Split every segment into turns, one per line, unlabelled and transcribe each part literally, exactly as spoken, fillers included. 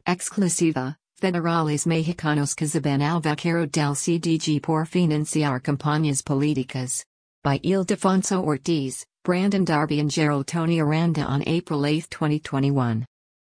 Exclusiva, Federales Mexicanos que saben al vaquero del C D G por financiar campañas políticas. By Ildefonso Ortiz, Brandon Darby and Gerald Tony Aranda on April eighth twenty twenty-one.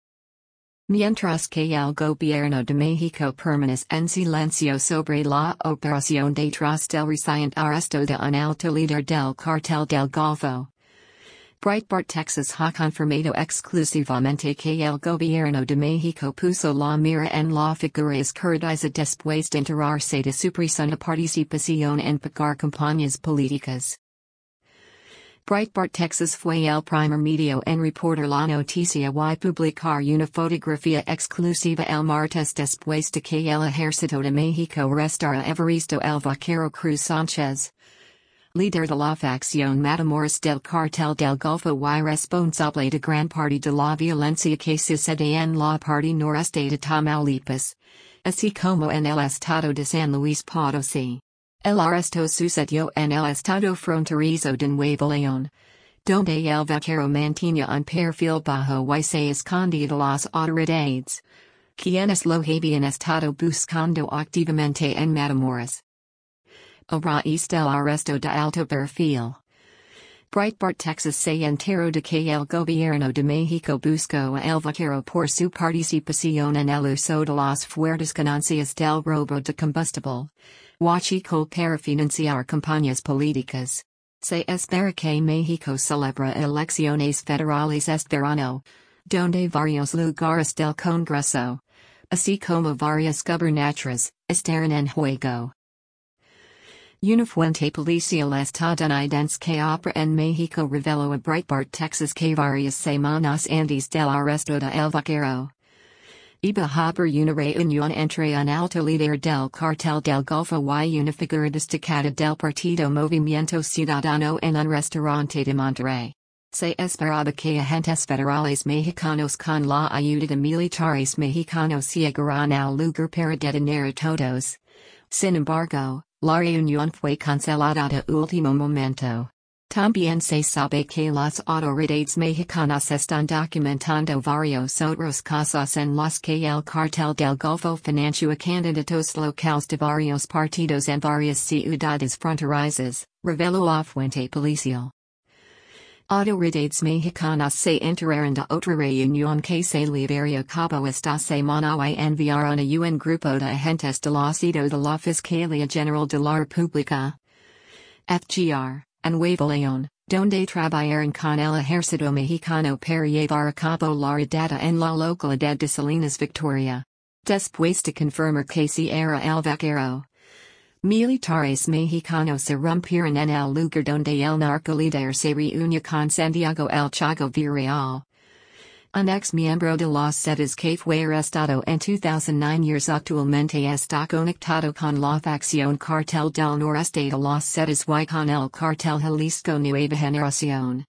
Mientras que el gobierno de México permanece en silencio sobre la operación detrás del reciente arresto de un alto líder del cartel del Golfo. Breitbart Texas ha confirmado exclusivamente que el gobierno de México puso la mira en la figura izquierdiza después de enterarse de su presunta participación en pagar campañas políticas. Breitbart Texas fue el primer medio en reportar la noticia y publicar una fotografía exclusiva el martes después de que el ejército de México arrestara a Evaristo el Vaquero Cruz Sánchez, líder de la facción Matamoros del Cartel del Golfo y responsable de gran parte de la violencia que sucede en la parte noreste de Tamaulipas, así como en el estado de San Luis Potosí. El arresto sucedió en el estado fronterizo de Nuevo León, donde el vaquero mantenía un perfil bajo y se escondía de las autoridades, quienes lo habían estado buscando activamente en Matamoros. A raíz del arresto de alto perfil, Breitbart Texas se enteró de que el gobierno de México buscó a el vaquero por su participación en el uso de las fuertes ganancias del robo de combustible, huachicoleo para financiar campañas políticas. Se espera que México celebra elecciones federales este verano, donde varios lugares del Congreso, así como varias gubernaturas, estarán en juego. Una fuente policial estadounidense que opera en México reveló a Breitbart Texas que varias semanas antes del arresto de El Vaquero, iba a haber una reunión entre un alto líder del cartel del Golfo y una figura destacada del Partido Movimiento Ciudadano en un restaurante de Monterrey. Se esperaba que agentes federales mexicanos con la ayuda de militares mexicanos llegaran al lugar para detener a todos. Sin embargo, la reunión fue cancelada de último momento. También se sabe que las autoridades mexicanas están documentando varios otros casos en los que el cartel del Golfo financió a candidatos locales de varios partidos en varias ciudades fronterizas, reveló la fuente policial. Autoridades mexicanas se enteraron de otra reunión que se llevaría a cabo esta semana y enviaron a un grupo de agentes del sitio de la Fiscalía General de la República, F G R, en Nuevo León, donde trabajaron con el ejército mexicano para llevar a cabo la redada en la localidad de Salinas Victoria. Después de confirmar que si era el vaquero, militares mexicanos se rompieron en el lugar donde el narcolíder se reunió con Santiago El Chago Villarreal, un ex miembro de los Zetas que fue arrestado en dos mil nueve years actualmente está conectado con la facción Cartel del Noreste de los Zetas y con el Cartel Jalisco Nueva Generación.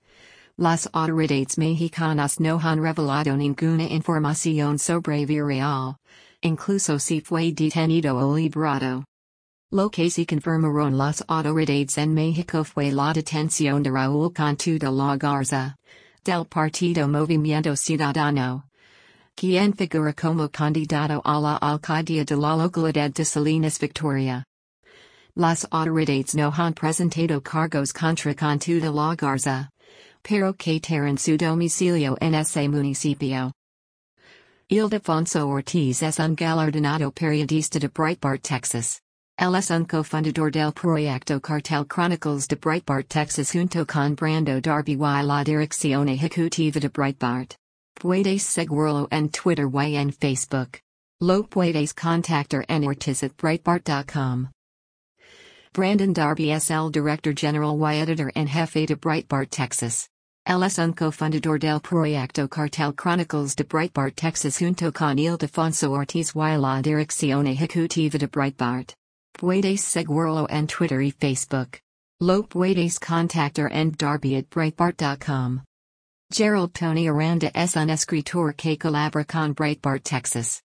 Las autoridades mexicanas no han revelado ninguna información sobre Villarreal, incluso si fue detenido o liberado. Lo que sí confirmaron las autoridades en México fue la detención de Raúl Cantú de la Garza, del Partido Movimiento Ciudadano, quien figura como candidato a la alcaldía de la localidad de Salinas Victoria. Las autoridades no han presentado cargos contra Cantú de la Garza, pero que tienen su domicilio en ese municipio. Ildefonso Ortiz es un galardonado periodista de Breitbart Texas. Él es un cofundador del proyecto Cartel Chronicles de Breitbart Texas junto con Brando Darby y la dirección ejecutiva de Breitbart. Puedes seguirlo en Twitter y en Facebook. Lo puedes contactar en ortiz at breitbart dot com. Brandon Darby es el director general y editor en jefe de Breitbart Texas. Él es un cofundador del proyecto Cartel Chronicles de Breitbart Texas junto con Ildefonso Ortiz y la dirección ejecutiva de Breitbart. Puedes seguirlo en Twitter y Facebook. Lo puedes contactar en darby at breitbart dot com. Gerald Tony Aranda es un escritor que colabora con Breitbart Texas.